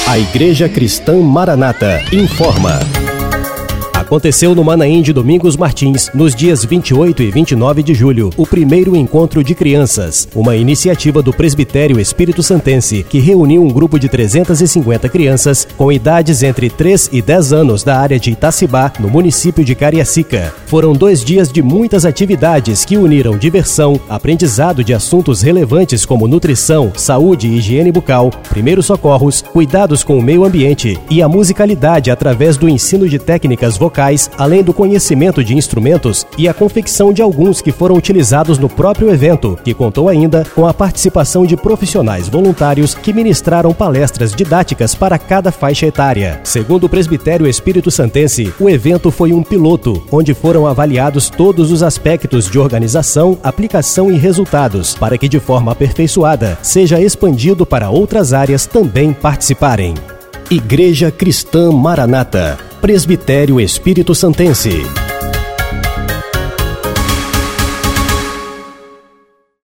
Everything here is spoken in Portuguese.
A Igreja Cristã Maranata informa. Aconteceu no Manaim de Domingos Martins, nos dias 28 e 29 de julho, o primeiro encontro de crianças, uma iniciativa do Presbitério Espírito Santense, que reuniu um grupo de 350 crianças com idades entre 3 e 10 anos da área de Itacibá, no município de Cariacica. Foram 2 dias de muitas atividades que uniram diversão, aprendizado de assuntos relevantes como nutrição, saúde e higiene bucal, primeiros socorros, cuidados com o meio ambiente e a musicalidade através do ensino de técnicas vocais, além do conhecimento de instrumentos e a confecção de alguns que foram utilizados no próprio evento, que contou ainda com a participação de profissionais voluntários que ministraram palestras didáticas para cada faixa etária. Segundo o Presbitério Espírito Santense, o evento foi um piloto, onde foram avaliados todos os aspectos de organização, aplicação e resultados, para que de forma aperfeiçoada seja expandido para outras áreas também participarem. Igreja Cristã Maranata, Presbitério Espírito Santense.